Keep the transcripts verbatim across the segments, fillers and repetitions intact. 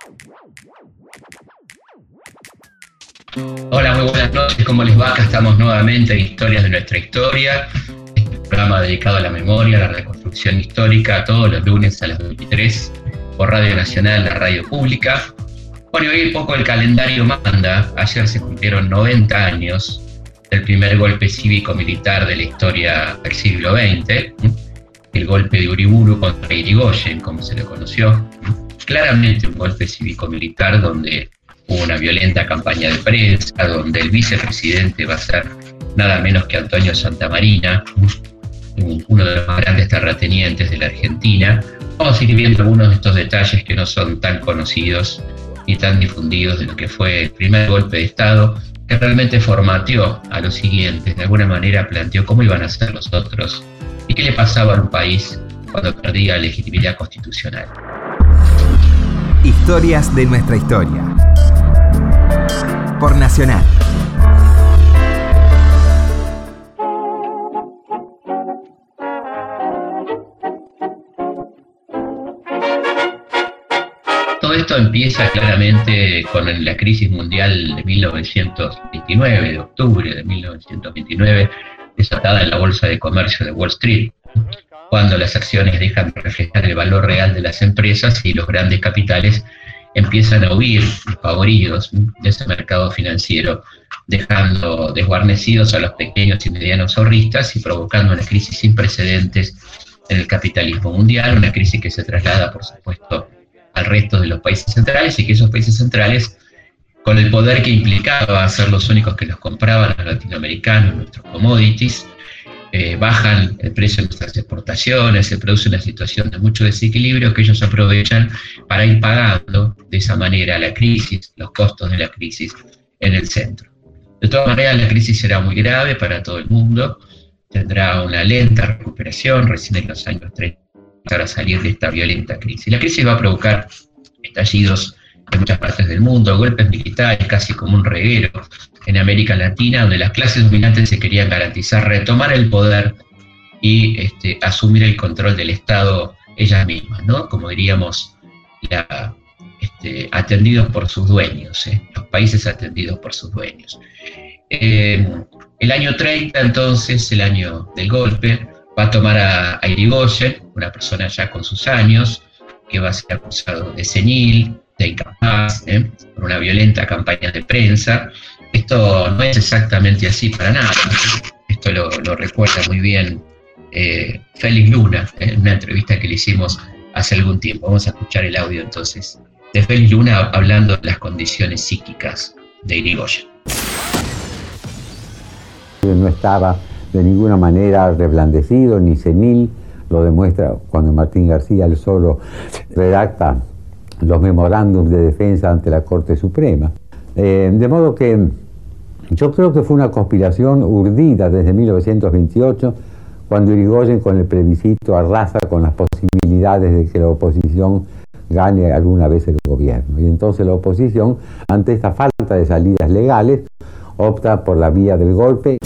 Hola, muy buenas noches, ¿cómo les va? Acá estamos nuevamente en Historias de nuestra historia, este programa dedicado a la memoria, a la reconstrucción histórica, todos los lunes a las veintitrés por Radio Nacional, la radio pública. Bueno, y hoy un poco el calendario manda. Ayer se cumplieron noventa años del primer golpe cívico-militar de la historia del siglo veinte, el golpe de Uriburu contra Irigoyen, como se le conoció. Claramente un golpe cívico-militar donde hubo una violenta campaña de prensa, donde el vicepresidente va a ser nada menos que Antonio Santamarina, uno de los más grandes terratenientes de la Argentina. Vamos a ir viendo algunos de estos detalles que no son tan conocidos ni tan difundidos de lo que fue el primer golpe de Estado, que realmente formateó a los siguientes, de alguna manera planteó cómo iban a ser los otros y qué le pasaba a un país cuando perdía legitimidad constitucional. Historias de nuestra historia. Por Nacional. Todo esto empieza claramente con la crisis mundial de mil novecientos veintinueve, de octubre de mil novecientos veintinueve, desatada en la Bolsa de Comercio de Wall Street, cuando las acciones dejan de reflejar el valor real de las empresas y los grandes capitales empiezan a huir favoridos de ese mercado financiero, dejando desguarnecidos a los pequeños y medianos ahorristas y provocando una crisis sin precedentes en el capitalismo mundial, una crisis que se traslada, por supuesto, al resto de los países centrales, y que esos países centrales, con el poder que implicaba ser los únicos que los compraban a los latinoamericanos, nuestros commodities, eh, bajan el precio de nuestras exportaciones, se produce una situación de mucho desequilibrio que ellos aprovechan para ir pagando de esa manera la crisis, los costos de la crisis en el centro. De todas maneras, la crisis será muy grave para todo el mundo, tendrá una lenta recuperación, recién en los años treinta, para salir de esta violenta crisis. La crisis va a provocar estallidos en muchas partes del mundo, golpes militares, casi como un reguero en América Latina, donde las clases dominantes se querían garantizar retomar el poder y este, asumir el control del Estado ellas mismas, ¿no? Como diríamos, la, este, atendidos por sus dueños, ¿eh? Los países atendidos por sus dueños. Eh, el año treinta, entonces, el año del golpe, va a tomar a, a Irigoyen, una persona ya con sus años, que va a ser acusado de senil, de incapaz, ¿eh? por una violenta campaña de prensa. Esto no es exactamente así para nada. Esto lo, lo recuerda muy bien eh, Félix Luna, ¿eh? en una entrevista que le hicimos hace algún tiempo. Vamos a escuchar el audio entonces de Félix Luna hablando de las condiciones psíquicas de Irigoyen. No estaba de ninguna manera reblandecido ni senil, lo demuestra cuando Martín García él solo redacta los memorándums de defensa ante la Corte Suprema. Eh, de modo que yo creo que fue una conspiración urdida desde mil novecientos veintiocho, cuando Irigoyen con el plebiscito arrasa con las posibilidades de que la oposición gane alguna vez el gobierno. Y entonces la oposición, ante esta falta de salidas legales, opta por la vía del golpe.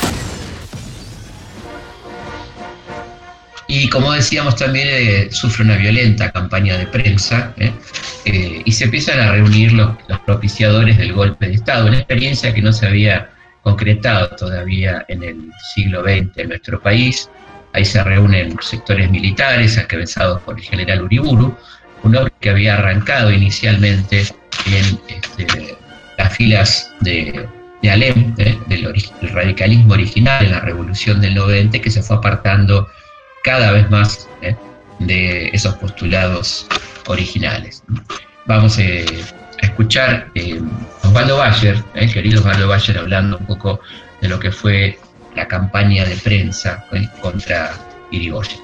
Y como decíamos también, eh, sufre una violenta campaña de prensa eh, eh, y se empiezan a reunir los, los propiciadores del golpe de Estado, una experiencia que no se había concretado todavía en el siglo veinte en nuestro país. Ahí se reúnen sectores militares encabezados por el general Uriburu, un hombre que había arrancado inicialmente en este, las filas de, de Alem, eh, del, ori- del radicalismo original en la revolución del noventa, que se fue apartando cada vez más eh, de esos postulados originales. Vamos eh, a escuchar eh, a Osvaldo Bayer, eh, el querido Osvaldo Bayer, hablando un poco de lo que fue la campaña de prensa eh, contra Irigoyen.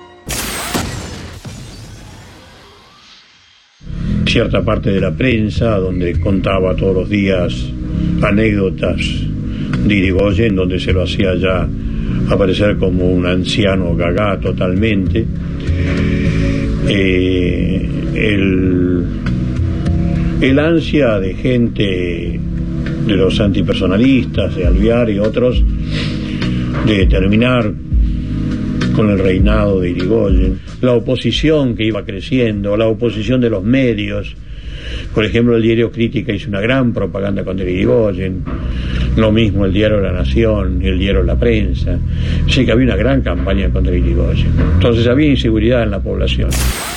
Cierta parte de la prensa donde contaba todos los días anécdotas de Irigoyen, donde se lo hacía ya aparecer como un anciano gagá totalmente. Eh, el, el ansia de gente, de los antipersonalistas, de Alvear y otros, de terminar con el reinado de Irigoyen, la oposición que iba creciendo, la oposición de los medios. Por ejemplo, el diario Crítica hizo una gran propaganda contra Irigoyen, lo mismo el diario La Nación y el diario La Prensa. Así que había una gran campaña contra Irigoyen. Entonces había inseguridad en la población.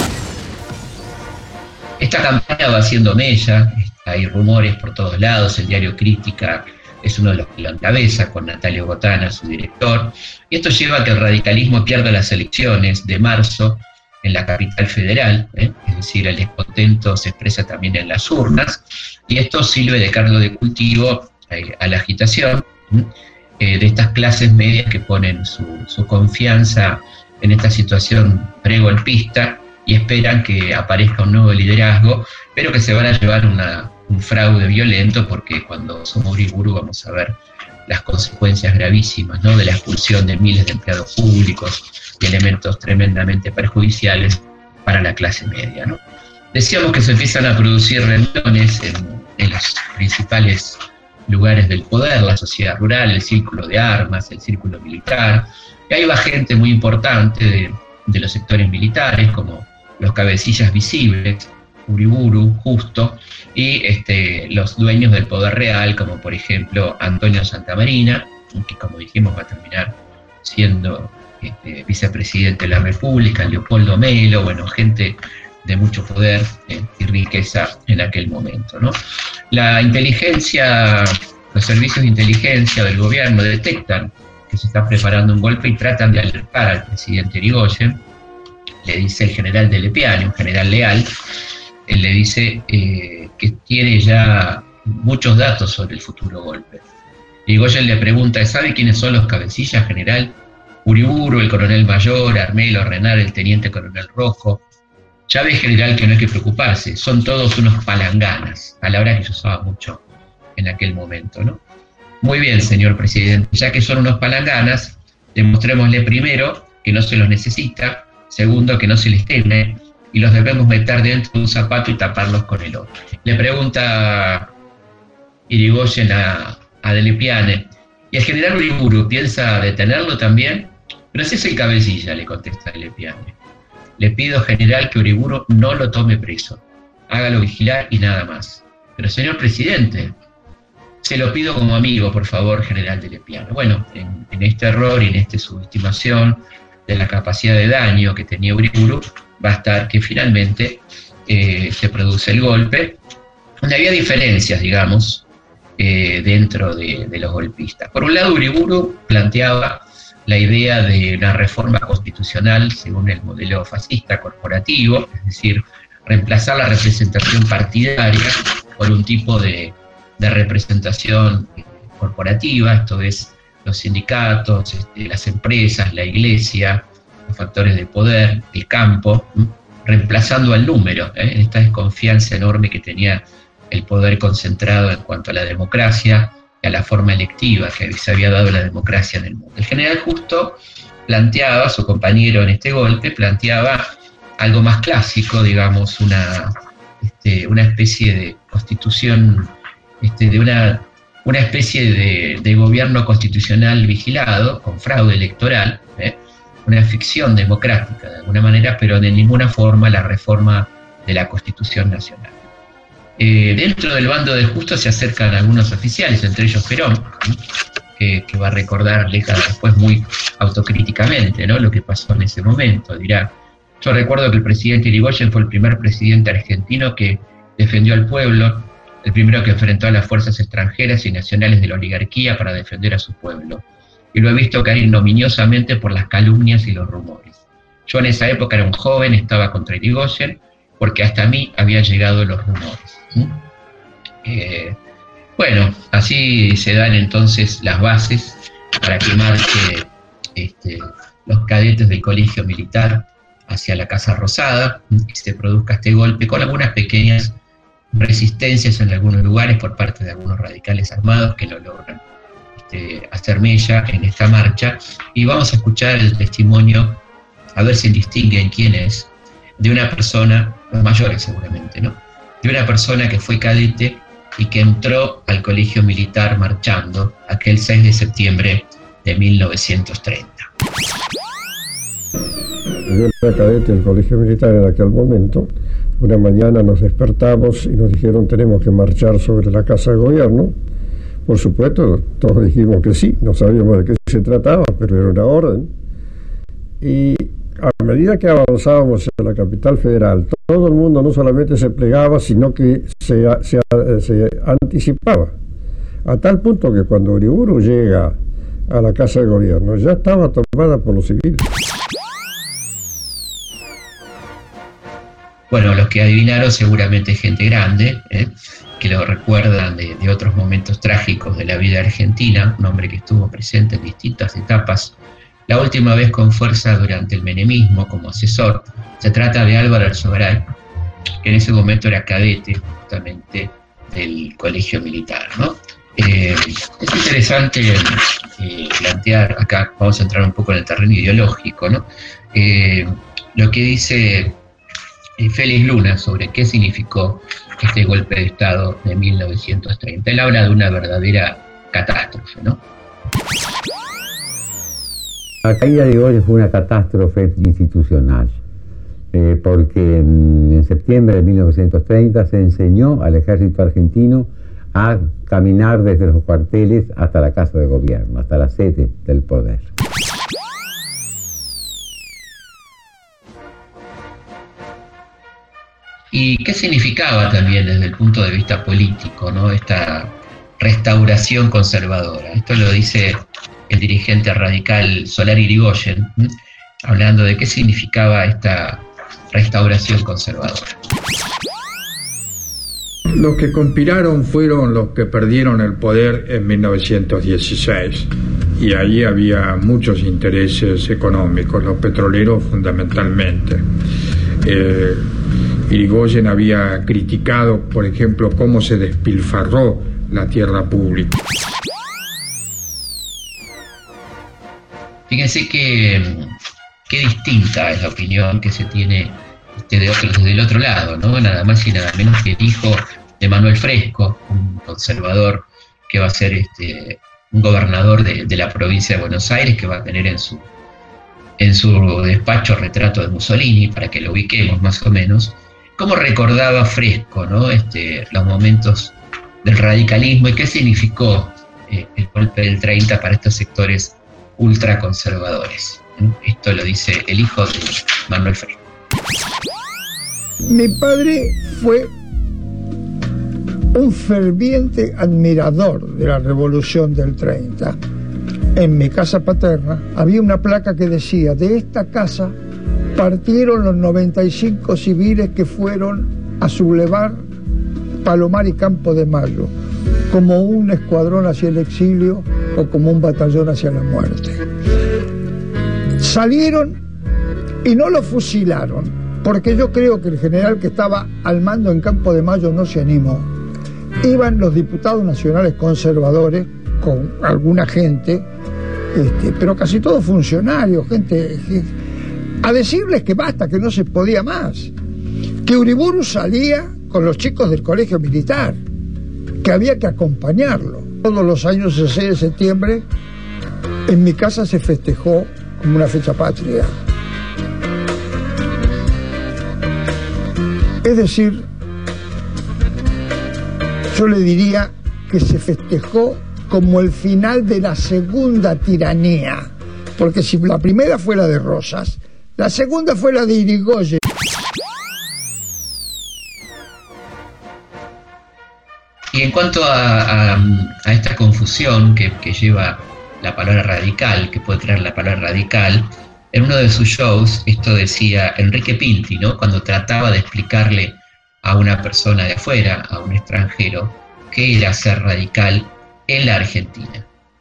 Esta campaña va haciendo mella, hay rumores por todos lados, el diario Crítica es uno de los que lo encabeza, con Natalio Botana, su director, y esto lleva a que el radicalismo pierda las elecciones de marzo en la capital federal, ¿eh? Es decir, el descontento se expresa también en las urnas, y esto sirve de caldo de cultivo eh, a la agitación eh, de estas clases medias que ponen su, su confianza en esta situación pregolpista y esperan que aparezca un nuevo liderazgo, pero que se van a llevar una, un fraude violento, porque cuando somos Uriburu vamos a ver las consecuencias gravísimas, ¿no?, de la expulsión de miles de empleados públicos y elementos tremendamente perjudiciales para la clase media, ¿no? Decíamos que se empiezan a producir reuniones en, en los principales lugares del poder, la sociedad rural, el círculo de armas, el círculo militar, y ahí va gente muy importante de, de los sectores militares, como los cabecillas visibles, Uriburu, Justo, y este, los dueños del poder real, como por ejemplo Antonio Santamarina, que como dijimos va a terminar siendo este, vicepresidente de la República, Leopoldo Melo, bueno, gente de mucho poder eh, y riqueza en aquel momento, ¿no? La inteligencia, los servicios de inteligencia del gobierno detectan que se está preparando un golpe y tratan de alertar al presidente Irigoyen. Le dice el general de Lepiane, un general leal, él le dice eh, que tiene ya muchos datos sobre el futuro golpe. Irigoyen le pregunta, ¿sabe quiénes son los cabecillas, general? Uriburu, el coronel mayor, Armelo, Renard, el teniente coronel Rojo. Ya ve, general, que no hay que preocuparse, son todos unos palanganas, palabra que se usaba mucho en aquel momento, ¿no? Muy bien, señor presidente, ya que son unos palanganas, demostrémosle primero que no se los necesita, segundo, que no se les teme, y los debemos meter dentro de un zapato y taparlos con el otro. Le pregunta Irigoyen a, a de Lepiane, ¿y el general Uriburu piensa detenerlo también? Pero si es el cabecilla, le contesta de Lepiane. Le pido, general, que Uriburu no lo tome preso, hágalo vigilar y nada más. Pero señor presidente, se lo pido como amigo, por favor, general de Lepiane. Bueno, en, en este error y en esta subestimación de la capacidad de daño que tenía Uriburu, va a estar que finalmente eh, se produce el golpe, donde había diferencias, digamos, eh, dentro de, de los golpistas. Por un lado, Uriburu planteaba la idea de una reforma constitucional según el modelo fascista corporativo, es decir, reemplazar la representación partidaria por un tipo de, de representación corporativa, esto es, los sindicatos, este, las empresas, la iglesia, los factores de poder, el campo, ¿m? reemplazando al número, ¿eh? esta desconfianza enorme que tenía el poder concentrado en cuanto a la democracia y a la forma electiva que se había dado la democracia en el mundo. El general Justo planteaba, su compañero en este golpe, planteaba algo más clásico, digamos, una, este, una especie de constitución, este, de una, una especie de, de gobierno constitucional vigilado, con fraude electoral, ¿eh? una ficción democrática de alguna manera, pero de ninguna forma la reforma de la Constitución Nacional. Eh, dentro del bando de Justo se acercan algunos oficiales, entre ellos Perón, eh, que va a recordar décadas después muy autocríticamente, ¿no?, lo que pasó en ese momento. Dirá, yo recuerdo que el presidente Irigoyen fue el primer presidente argentino que defendió al pueblo, el primero que enfrentó a las fuerzas extranjeras y nacionales de la oligarquía para defender a su pueblo. Y lo he visto caer ignominiosamente por las calumnias y los rumores. Yo en esa época era un joven, estaba contra Irigoyen, porque hasta a mí habían llegado los rumores. ¿Mm? Eh, bueno, así se dan entonces las bases para que marche este, los cadetes del colegio militar hacia la Casa Rosada, y se produzca este golpe con algunas pequeñas resistencias en algunos lugares por parte de algunos radicales armados que lo logran este, hacer mella en esta marcha. Y vamos a escuchar el testimonio, a ver si distinguen quién es, de una persona, los mayores seguramente, ¿no?, de una persona que fue cadete y que entró al colegio militar marchando aquel seis de septiembre de mil novecientos treinta. Yo era cadete del colegio militar en aquel momento. Una mañana nos despertamos y nos dijeron tenemos que marchar sobre la casa de gobierno. Por supuesto, todos dijimos que sí, no sabíamos de qué se trataba, pero era una orden. Y a medida que avanzábamos en la capital federal, todo el mundo no solamente se plegaba, sino que se, se, se anticipaba. A tal punto que cuando Uriburu llega a la casa de gobierno, ya estaba tomada por los civiles. Bueno, los que adivinaron seguramente gente grande, ¿eh? que lo recuerdan de, de otros momentos trágicos de la vida argentina, un hombre que estuvo presente en distintas etapas, la última vez con fuerza durante el menemismo como asesor. Se trata de Álvaro Alzogaray, que en ese momento era cadete justamente del colegio militar, ¿no? Eh, es interesante eh, plantear, acá vamos a entrar un poco en el terreno ideológico, ¿no? Eh, lo que dice eh, Félix Luna sobre qué significó este golpe de Estado de mil novecientos treinta. Él habla de una verdadera catástrofe, ¿no? La caída de Irigoyen fue una catástrofe institucional, eh, porque en, en septiembre de mil novecientos treinta se enseñó al ejército argentino a caminar desde los cuarteles hasta la casa de gobierno, hasta la sede del poder. ¿Y qué significaba también desde el punto de vista político, ¿no? esta restauración conservadora? Esto lo dice el dirigente radical Solari Irigoyen, ¿sí? hablando de qué significaba esta restauración conservadora. Los que conspiraron fueron los que perdieron el poder en mil novecientos dieciséis y allí había muchos intereses económicos, los petroleros fundamentalmente. Eh, Irigoyen había criticado, por ejemplo, cómo se despilfarró la tierra pública. Fíjense que qué distinta es la opinión que se tiene este, de otro, desde el otro lado, ¿no? Nada más y nada menos que el hijo de Manuel Fresco, un conservador que va a ser este, un gobernador de, de la provincia de Buenos Aires, que va a tener en su, en su despacho retrato de Mussolini, para que lo ubiquemos más o menos. Cómo recordaba Fresco, ¿no? este, los momentos del radicalismo y qué significó eh, el golpe del treinta para estos sectores ultraconservadores. Esto lo dice el hijo de Manuel Fresco. Mi padre fue un ferviente admirador de la Revolución del treinta. En mi casa paterna había una placa que decía: de esta casa partieron los noventa y cinco civiles que fueron a sublevar Palomar y Campo de Mayo, como un escuadrón hacia el exilio o como un batallón hacia la muerte. Salieron y no lo fusilaron, porque yo creo que el general que estaba al mando en Campo de Mayo no se animó. Iban los diputados nacionales conservadores con alguna gente, este, pero casi todos funcionarios, gente, a decirles que basta, que no se podía más, que Uriburu salía con los chicos del colegio militar, que había que acompañarlo. Todos los años, el seis de septiembre, en mi casa se festejó como una fecha patria. Es decir, yo le diría que se festejó como el final de la segunda tiranía, porque si la primera fue la de Rosas, la segunda fue la de Irigoyen. Y en cuanto a, a, a esta confusión que, que lleva la palabra radical, que puede traer la palabra radical, en uno de sus shows, esto decía Enrique Pinti, ¿no? Cuando trataba de explicarle a una persona de afuera, a un extranjero, qué era ser radical en la Argentina.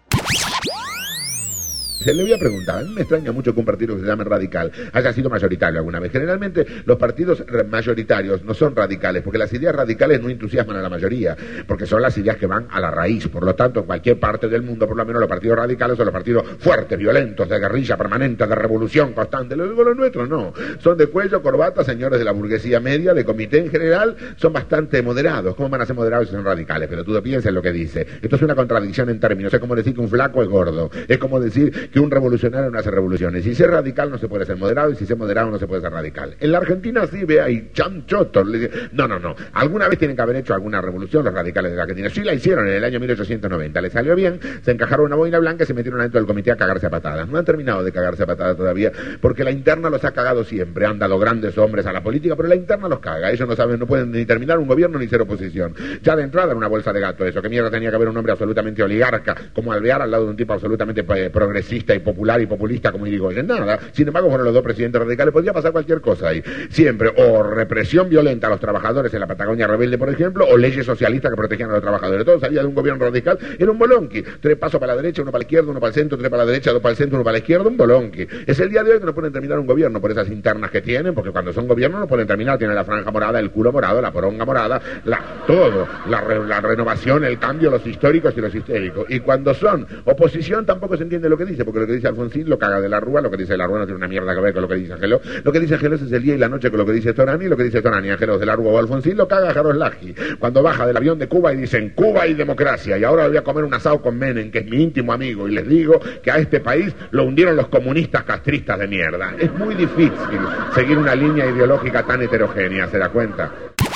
Le voy a preguntar, a mí me extraña mucho que un partido que se llame radical haya sido mayoritario alguna vez. Generalmente los partidos mayoritarios no son radicales, porque las ideas radicales no entusiasman a la mayoría, porque son las ideas que van a la raíz. Por lo tanto, en cualquier parte del mundo, por lo menos los partidos radicales son los partidos fuertes, violentos, de guerrilla permanente, de revolución constante. Lo digo, los nuestros no. Son de cuello, corbata, señores de la burguesía media, de comité en general, son bastante moderados. ¿Cómo van a ser moderados si son radicales? Pero tú piensas en lo que dice. Esto es una contradicción en términos. Es como decir que un flaco es gordo. Es como decir que que un revolucionario no hace revoluciones. Si ser radical no se puede ser moderado, y si ser moderado no se puede ser radical. En la Argentina sí, ve ahí, chanchotos. No, no, no. Alguna vez tienen que haber hecho alguna revolución los radicales de la Argentina. Sí la hicieron en el año mil ochocientos noventa. Les salió bien, se encajaron una boina blanca y se metieron adentro del comité a cagarse a patadas. No han terminado de cagarse a patadas todavía, porque la interna los ha cagado siempre. Han dado grandes hombres a la política, pero la interna los caga. Ellos no saben, no pueden ni terminar un gobierno ni ser oposición. Ya de entrada era una bolsa de gato eso. Que mierda tenía que haber un hombre absolutamente oligarca como Alvear al lado de un tipo absolutamente eh, progresista y popular y populista como Irigoyen. Nada. Sin embargo, fueron los dos presidentes radicales. Podría pasar cualquier cosa ahí. Siempre o represión violenta a los trabajadores en la Patagonia rebelde, por ejemplo, o leyes socialistas que protegían a los trabajadores. Todo salía de un gobierno radical. Era un bolonqui. Tres pasos para la derecha, uno para la izquierda, uno para el centro, tres para la derecha, dos para el centro, uno para la izquierda, un bolonqui. Es el día de hoy que no pueden terminar un gobierno por esas internas que tienen, porque cuando son gobiernos no pueden terminar. Tienen la franja morada, el culo morado, la poronga morada, la, todo. La, re, la renovación, el cambio, los históricos y los histéricos. Y cuando son oposición tampoco se entiende lo que dice, porque lo que dice Alfonsín lo caga de la Rúa, lo que dice la Rúa no tiene una mierda que ver con lo que dice Angeló. Lo que dice Angeló es el día y la noche con lo que dice Storani, y lo que dice Storani, Angeló de la Rúa o Alfonsín lo caga Jaroslagi. Cuando baja del avión de Cuba y dicen Cuba y democracia, y ahora voy a comer un asado con Menem, que es mi íntimo amigo, y les digo que a este país lo hundieron los comunistas castristas de mierda. Es muy difícil seguir una línea ideológica tan heterogénea, ¿se da cuenta?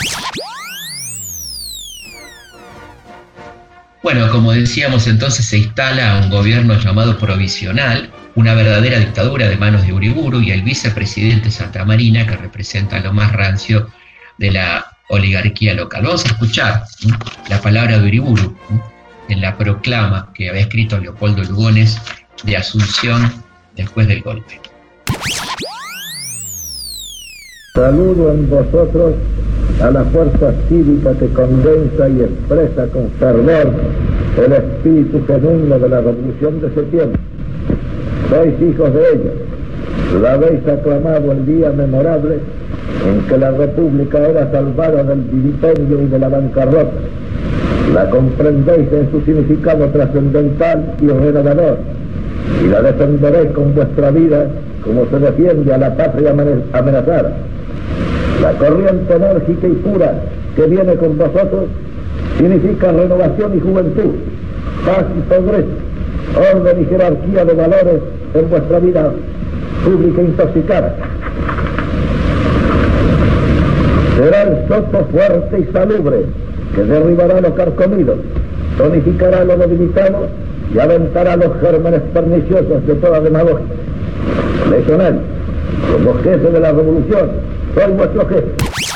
Bueno, como decíamos, entonces se instala un gobierno llamado provisional, una verdadera dictadura de manos de Uriburu y el vicepresidente Santamarina, que representa lo más rancio de la oligarquía local. Vamos a escuchar ¿sí? la palabra de Uriburu ¿sí? en la proclama que había escrito Leopoldo Lugones de Asunción después del golpe. Saludo en vosotros a la fuerza cívica que condensa y expresa con fervor el espíritu genuino de la Revolución de Septiembre. Sois hijos de ella. La habéis aclamado el día memorable en que la República era salvada del vilipendio y de la bancarrota. La comprendéis en su significado trascendental y renovador, y la defenderéis con vuestra vida como se defiende a la patria amenazada. La corriente enérgica y pura que viene con vosotros significa renovación y juventud, paz y progreso, orden y jerarquía de valores en vuestra vida pública intoxicada. Será el soto fuerte y salubre que derribará lo carcomido, tonificará lo debilitado y aventará los gérmenes perniciosos de toda demagogia. Legionarios, como jefe de la revolución, soy vuestro jefe.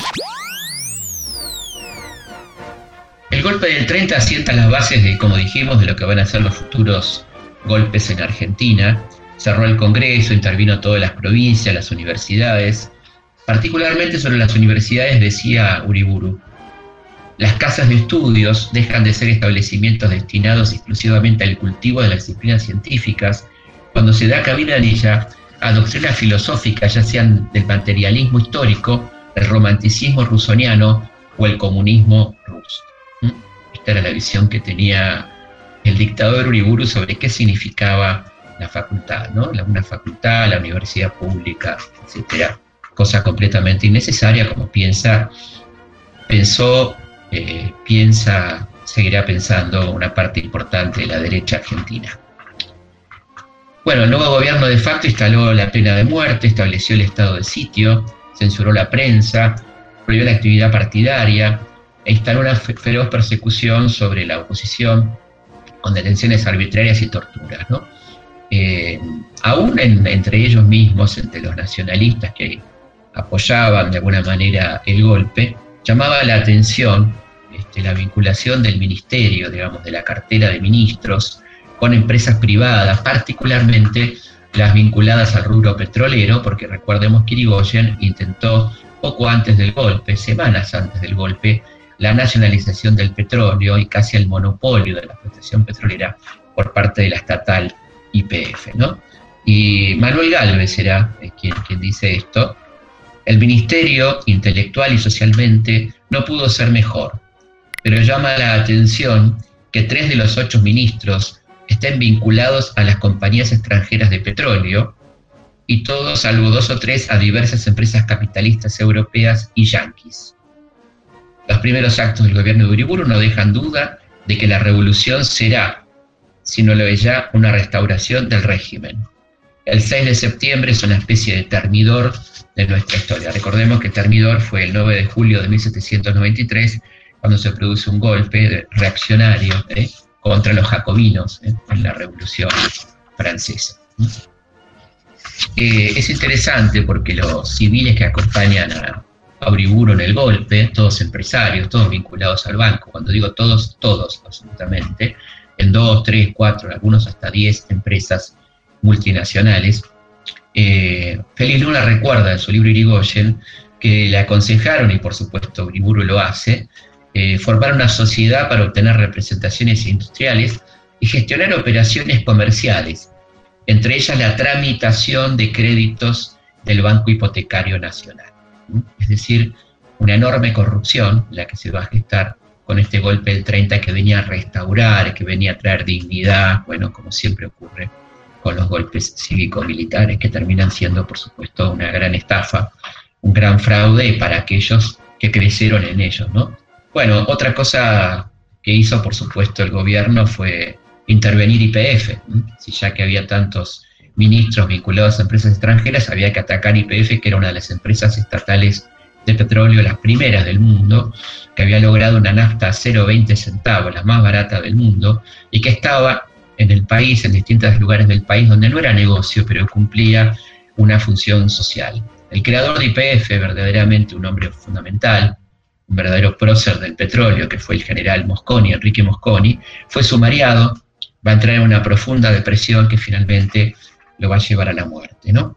El golpe del treinta asienta las bases de, como dijimos, de lo que van a ser los futuros golpes en Argentina. Cerró el Congreso, intervino todas las provincias, las universidades. Particularmente sobre las universidades decía Uriburu: las casas de estudios dejan de ser establecimientos destinados exclusivamente al cultivo de las disciplinas científicas cuando se da cabida en ella a doctrinas filosóficas, ya sean del materialismo histórico, el romanticismo rusoniano o el comunismo ruso. ¿Mm? Esta era la visión que tenía el dictador Uriburu sobre qué significaba la facultad, ¿no? La, una facultad, la universidad pública, etcétera. Cosa completamente innecesaria, como piensa, pensó, eh, piensa, seguirá pensando una parte importante de la derecha argentina. Bueno, el nuevo gobierno de facto instaló la pena de muerte, estableció el estado de sitio, censuró la prensa, prohibió la actividad partidaria e instaló una feroz persecución sobre la oposición con detenciones arbitrarias y torturas, ¿no? Eh, aún en, entre ellos mismos, entre los nacionalistas que apoyaban de alguna manera el golpe, llamaba la atención este, la vinculación del ministerio, digamos, de la cartera de ministros, con empresas privadas, particularmente las vinculadas al rubro petrolero, porque recordemos que Irigoyen intentó poco antes del golpe, semanas antes del golpe, la nacionalización del petróleo y casi el monopolio de la explotación petrolera por parte de la estatal Y P F, ¿no? Y Manuel Gálvez será quien, quien dice esto: el ministerio, intelectual y socialmente, no pudo ser mejor, pero llama la atención que tres de los ocho ministros estén vinculados a las compañías extranjeras de petróleo y todos, salvo dos o tres, a diversas empresas capitalistas europeas y yanquis. Los primeros actos del gobierno de Uriburu no dejan duda de que la revolución será sino lo es ya una restauración del régimen. El seis de septiembre es una especie de termidor de nuestra historia. Recordemos que Termidor fue el nueve de julio de mil setecientos noventa y tres, cuando se produce un golpe reaccionario ¿eh? contra los jacobinos ¿eh? en la Revolución Francesa. Eh, es interesante porque los civiles que acompañan a, a Uriburu en el golpe, todos empresarios, todos vinculados al banco, cuando digo todos, todos absolutamente, en dos, tres, cuatro, algunos hasta diez empresas multinacionales. Eh, Félix Luna recuerda en su libro Irigoyen que le aconsejaron, y por supuesto Uriburu lo hace, eh, formar una sociedad para obtener representaciones industriales y gestionar operaciones comerciales, entre ellas la tramitación de créditos del Banco Hipotecario Nacional. ¿Mm? Es decir, una enorme corrupción la que se va a gestar con este golpe del treinta, que venía a restaurar, que venía a traer dignidad, bueno, como siempre ocurre con los golpes cívico-militares, que terminan siendo, por supuesto, una gran estafa, un gran fraude para aquellos que crecieron en ellos, ¿no? Bueno, otra cosa que hizo, por supuesto, el gobierno fue intervenir Y P F. ¿Mm? Si ya que había tantos ministros vinculados a empresas extranjeras, había que atacar Y P F, que era una de las empresas estatales de petróleo, las primeras del mundo, que había logrado una nafta a cero coma veinte centavos, la más barata del mundo, y que estaba en el país, en distintos lugares del país, donde no era negocio, pero cumplía una función social. El creador de Y P F, verdaderamente un hombre fundamental, un verdadero prócer del petróleo, que fue el general Mosconi, Enrique Mosconi, fue sumariado, va a entrar en una profunda depresión que finalmente lo va a llevar a la muerte, ¿no?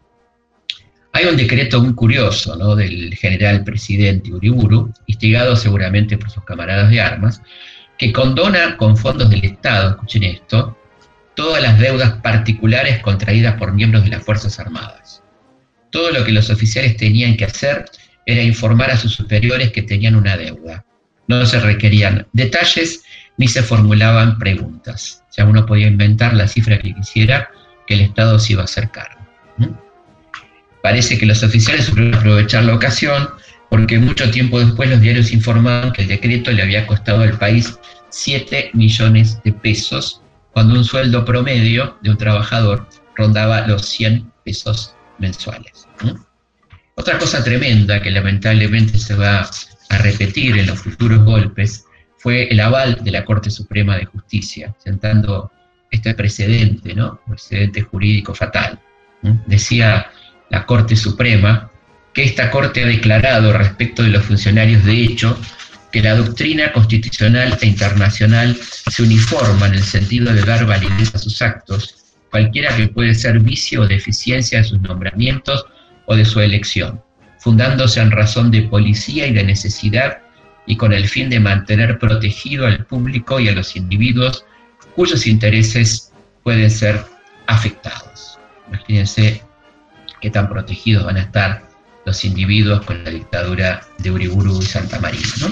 Hay un decreto muy curioso, ¿no?, del general presidente Uriburu, instigado seguramente por sus camaradas de armas, que condona con fondos del Estado, escuchen esto, todas las deudas particulares contraídas por miembros de las Fuerzas Armadas. Todo lo que los oficiales tenían que hacer era informar a sus superiores que tenían una deuda. No se requerían detalles ni se formulaban preguntas. O sea, uno podía inventar la cifra que quisiera, que el Estado se iba a hacer cargo. ¿Mm? Parece que los oficiales supieron aprovechar la ocasión, porque mucho tiempo después los diarios informaban que el decreto le había costado al país siete millones de pesos, cuando un sueldo promedio de un trabajador rondaba los cien pesos mensuales. ¿Mm? Otra cosa tremenda que lamentablemente se va a repetir en los futuros golpes fue el aval de la Corte Suprema de Justicia, sentando este precedente, ¿no?, precedente jurídico fatal. ¿Mm? Decía la Corte Suprema que esta Corte ha declarado respecto de los funcionarios de hecho que la doctrina constitucional e internacional se uniforma en el sentido de dar validez a sus actos, cualquiera que puede ser vicio o deficiencia de sus nombramientos o de su elección, fundándose en razón de policía y de necesidad y con el fin de mantener protegido al público y a los individuos cuyos intereses pueden ser afectados. Imagínense qué tan protegidos van a estar los individuos con la dictadura de Uriburu y Santa Marina, ¿no?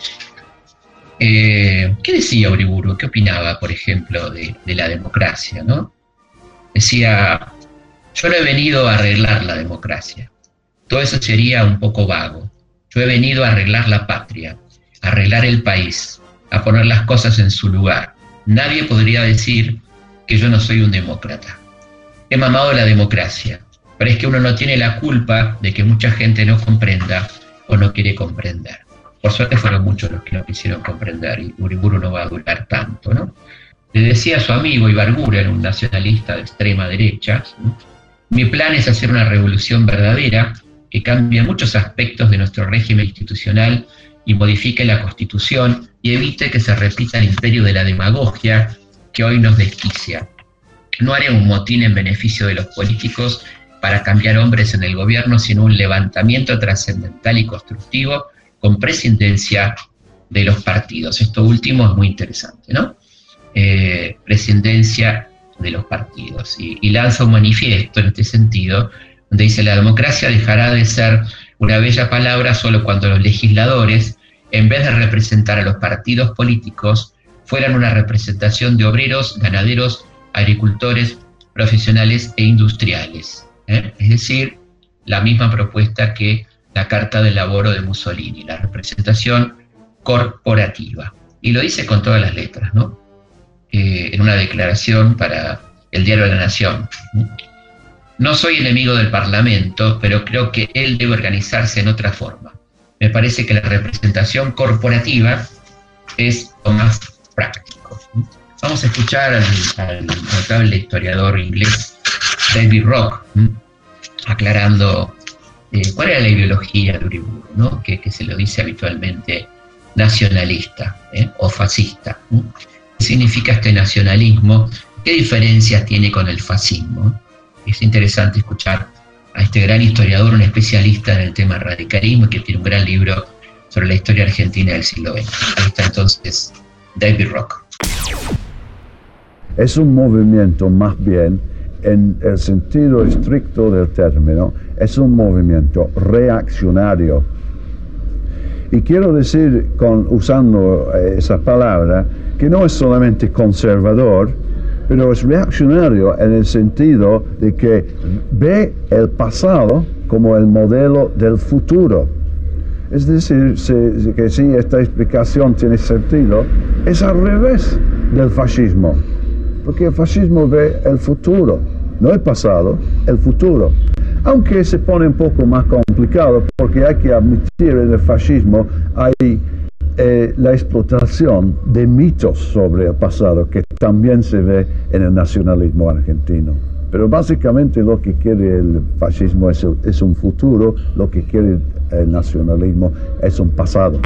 Eh, ¿Qué decía Uriburu? ¿Qué opinaba, por ejemplo, de, de la democracia, ¿no? Decía: yo no he venido a arreglar la democracia. Todo eso sería un poco vago. Yo he venido a arreglar la patria, a arreglar el país, a poner las cosas en su lugar. Nadie podría decir que yo no soy un demócrata. He mamado la democracia, pero es que uno no tiene la culpa de que mucha gente no comprenda o no quiere comprender. Por suerte fueron muchos los que no quisieron comprender, y Uriburu no va a durar tanto, ¿no? Le decía a su amigo Ibarguren, un nacionalista de extrema derecha, ¿no?, mi plan es hacer una revolución verdadera que cambie muchos aspectos de nuestro régimen institucional y modifique la Constitución y evite que se repita el imperio de la demagogia que hoy nos desquicia. No haré un motín en beneficio de los políticos para cambiar hombres en el gobierno, sino un levantamiento trascendental y constructivo con presidencia de los partidos. Esto último es muy interesante, ¿no? Eh, presidencia de los partidos. Y, y lanza un manifiesto en este sentido, donde dice: la democracia dejará de ser una bella palabra solo cuando los legisladores, en vez de representar a los partidos políticos, fueran una representación de obreros, ganaderos, agricultores, profesionales e industriales. ¿eh? Es decir, la misma propuesta que la Carta del Laboro de Mussolini, la representación corporativa. Y lo dice con todas las letras, ¿no? eh, en una declaración para el diario de La Nación: no soy enemigo del Parlamento, pero creo que él debe organizarse en otra forma. Me parece que la representación corporativa es lo más práctico. Vamos a escuchar al, al notable historiador inglés David Rock aclarando eh, cuál era la ideología de Uriburu, ¿no? que, que se lo dice habitualmente nacionalista ¿eh? o fascista. ¿eh? ¿Qué significa este nacionalismo? ¿Qué diferencias tiene con el fascismo? Es interesante escuchar a este gran historiador, un especialista en el tema radicalismo, que tiene un gran libro sobre la historia argentina del siglo veinte. Ahí está entonces David Rock. Es un movimiento más bien, en el sentido estricto del término, es un movimiento reaccionario. Y quiero decir, con, usando esa palabra, que no es solamente conservador, pero es reaccionario en el sentido de que ve el pasado como el modelo del futuro. Es decir, si, que si esta explicación tiene sentido, es al revés del fascismo, porque el fascismo ve el futuro, no el pasado, el futuro. Aunque se pone un poco más complicado, porque hay que admitir en el fascismo hay eh, la explotación de mitos sobre el pasado, que también se ve en el nacionalismo argentino. Pero básicamente lo que quiere el fascismo es, el, es un futuro, lo que quiere el nacionalismo es un pasado.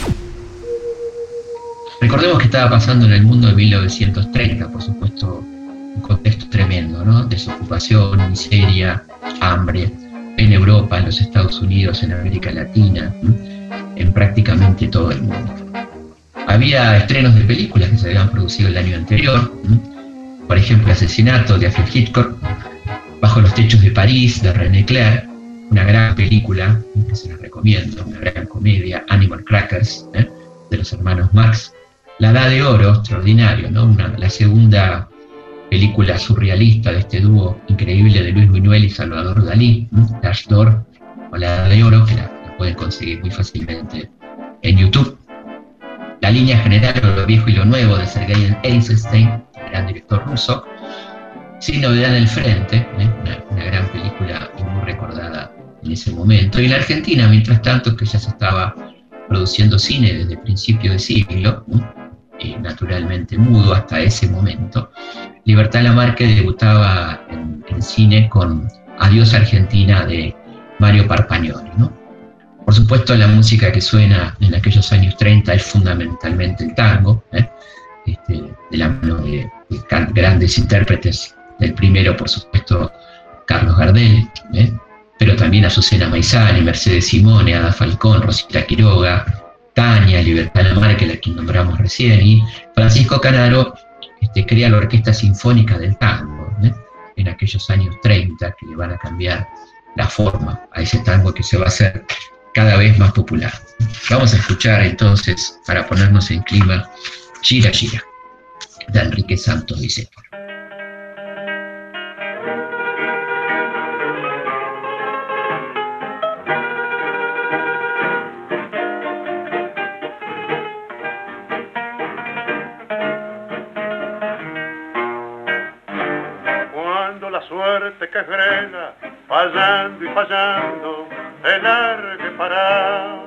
Recordemos que estaba pasando en el mundo de mil novecientos treinta, por supuesto, un contexto tremendo, ¿no? Desocupación, miseria, hambre, en Europa, en los Estados Unidos, en América Latina, en prácticamente todo el mundo. Había estrenos de películas que se habían producido el año anterior, por ejemplo, El asesinato de Alfred Hitchcock, Bajo los techos de París, de René Clair, una gran película que se las recomiendo, una gran comedia, Animal Crackers, ¿eh? de los hermanos Marx, La Edad de Oro, extraordinario, ¿no? Una, la segunda película surrealista de este dúo increíble de Luis Buñuel y Salvador Dalí, L'Âge d'Or, o La Edad de Oro, que la, la pueden conseguir muy fácilmente en YouTube. La línea general, lo viejo y lo nuevo, de Sergei Eisenstein, gran director ruso. Sin novedad en el frente, ¿eh? una, una gran película y muy recordada en ese momento. Y en la Argentina, mientras tanto, que ya se estaba produciendo cine desde el principio de siglo, ¿eh? y naturalmente mudo hasta ese momento, Libertad Lamarque debutaba en, en cine con Adiós Argentina, de Mario Parpagnoli, ¿no? Por supuesto, la música que suena en aquellos años treinta es fundamentalmente el tango, ¿eh? este, de la mano de, de grandes intérpretes. El primero, por supuesto, Carlos Gardel, ¿eh? pero también Azucena Maizani, Mercedes Simone, Ada Falcón, Rosita Quiroga, Tania, Libertad Lamarque, la que nombramos recién, y Francisco Canaro este, crea la Orquesta Sinfónica del Tango, ¿eh? en aquellos años treinta, que le van a cambiar la forma a ese tango que se va a hacer cada vez más popular. Vamos a escuchar entonces, para ponernos en clima, Gira Gira, de Enrique Santos Discépolo. Que frena, fallando y fallando, te largue parar.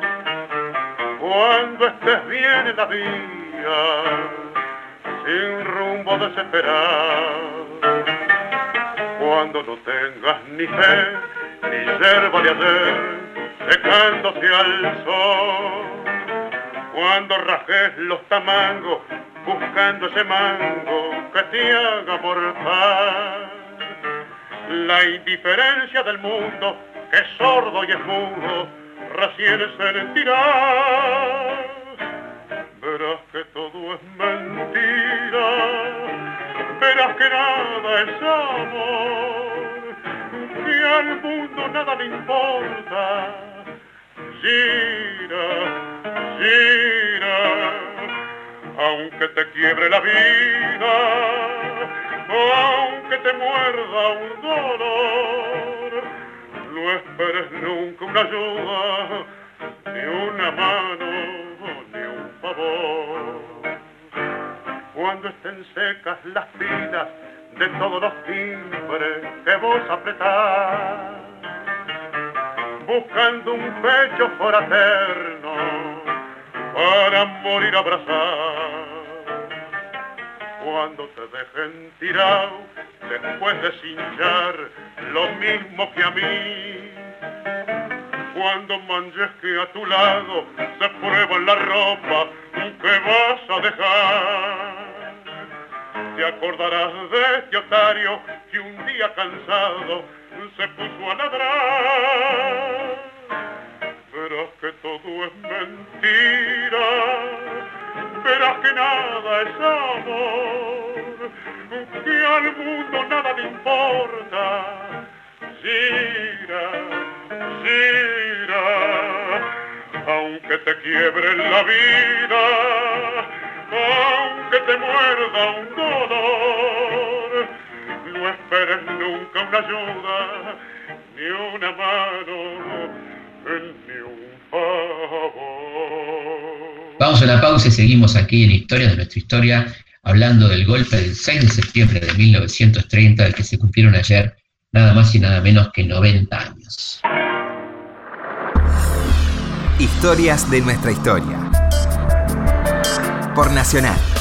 Cuando estés bien en la vía, sin rumbo desesperar. Cuando no tengas ni fe, ni yerba de ayer, secándose al sol. Cuando rajes los tamangos, buscando ese mango que te haga mortal. La indiferencia del mundo, que es sordo y es mudo, recién sentirás. Verás que todo es mentira, verás que nada es amor, que al mundo nada le importa. Gira, gira, aunque te quiebre la vida, aunque te muerda un dolor, no esperes nunca una ayuda, ni una mano, ni un favor. cuando estén secas las pilas de todos los timbres que vos apretás, buscando un pecho fraterno para morir abrazado. Cuando te dejen tirado después de cinchar lo mismo que a mí, cuando manches que a tu lado se prueba la ropa que vas a dejar, te acordarás de este otario que un día cansado se puso a ladrar. Verás que todo es mentira, verás que nada es amor, que al mundo nada le importa. Gira, gira, aunque te quiebre la vida, aunque te muerda un dolor, no esperes nunca una ayuda, ni una mano, ni un favor. Vamos a la pausa y seguimos aquí en Historia de nuestra historia, hablando del golpe del seis de septiembre de mil novecientos treinta, del que se cumplieron ayer nada más y nada menos que noventa años. Historias de nuestra historia. Por Nacional.